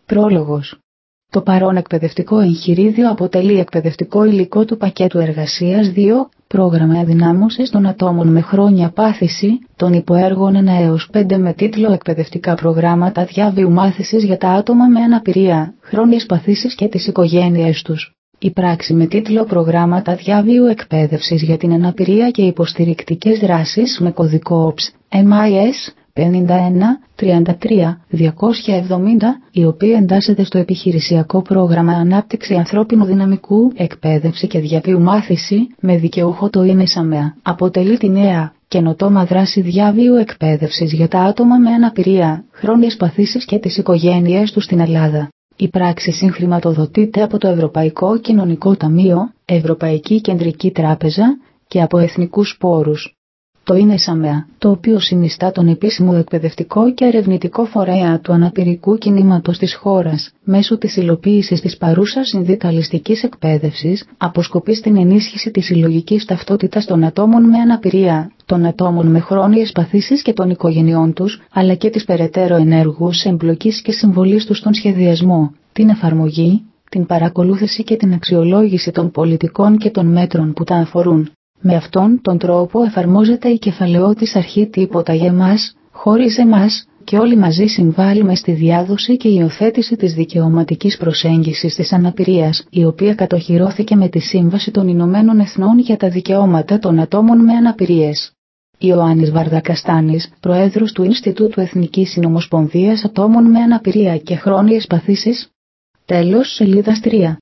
Πρόλογος. Το παρόν εκπαιδευτικό εγχειρίδιο αποτελεί εκπαιδευτικό υλικό του πακέτου εργασίας 2, πρόγραμμα ενδυνάμωσης των ατόμων με χρόνια πάθηση, των υποέργων 1 έως 5 με τίτλο Εκπαιδευτικά προγράμματα διαβίου μάθησης για τα άτομα με αναπηρία, χρόνιες παθήσεις και τις οικογένειές τους. Η πράξη με τίτλο Προγράμματα διαβίου εκπαίδευσης για την αναπηρία και υποστηρικτικές δράσεις με κωδικό OPS, MIS 51-33-270, η οποία εντάσσεται στο επιχειρησιακό πρόγραμμα Ανάπτυξη Ανθρώπινου Δυναμικού, Εκπαίδευση και Διαβίου Μάθηση, με δικαιούχο το ΙΝΕΣΑΜΕΑ, αποτελεί τη νέα, καινοτόμα δράση διαβίου εκπαίδευσης για τα άτομα με αναπηρία, χρόνιες παθήσεις και τις οικογένειές τους στην Ελλάδα. Η πράξη συγχρηματοδοτείται από το Ευρωπαϊκό Κοινωνικό Ταμείο, Ευρωπαϊκή Κεντρική Τράπεζα και από εθνικούς πόρους. Το ΙΝΕΣΑΜΕΑ, το οποίο συνιστά τον επίσημο εκπαιδευτικό και ερευνητικό φορέα του αναπηρικού κινήματος της χώρας, μέσω της υλοποίησης της παρούσας συνδικαλιστικής εκπαίδευσης, αποσκοπεί στην ενίσχυση της συλλογικής ταυτότητας των ατόμων με αναπηρία, των ατόμων με χρόνιες παθήσεις και των οικογενειών τους, αλλά και της περαιτέρω ενεργούς εμπλοκής και συμβολής τους στον σχεδιασμό, την εφαρμογή, την παρακολούθηση και την αξιολόγηση των πολιτικών και των μέτρων που τα αφορούν. Με αυτόν τον τρόπο εφαρμόζεται η κεφαλαιώτης αρχή τίποτα για εμάς, χωρίς εμάς, και όλοι μαζί συμβάλλουμε στη διάδοση και υιοθέτηση της δικαιωματικής προσέγγισης της αναπηρίας, η οποία κατοχυρώθηκε με τη Σύμβαση των Ηνωμένων Εθνών για τα Δικαιώματα των Ατόμων με Αναπηρίες. Ιωάννης Βαρδακαστάνης, Προέδρος του Ινστιτούτου Εθνικής Συνομοσπονδίας Ατόμων με Αναπηρία και Χρόνιες Παθήσεις. Τέλος σελίδας 3.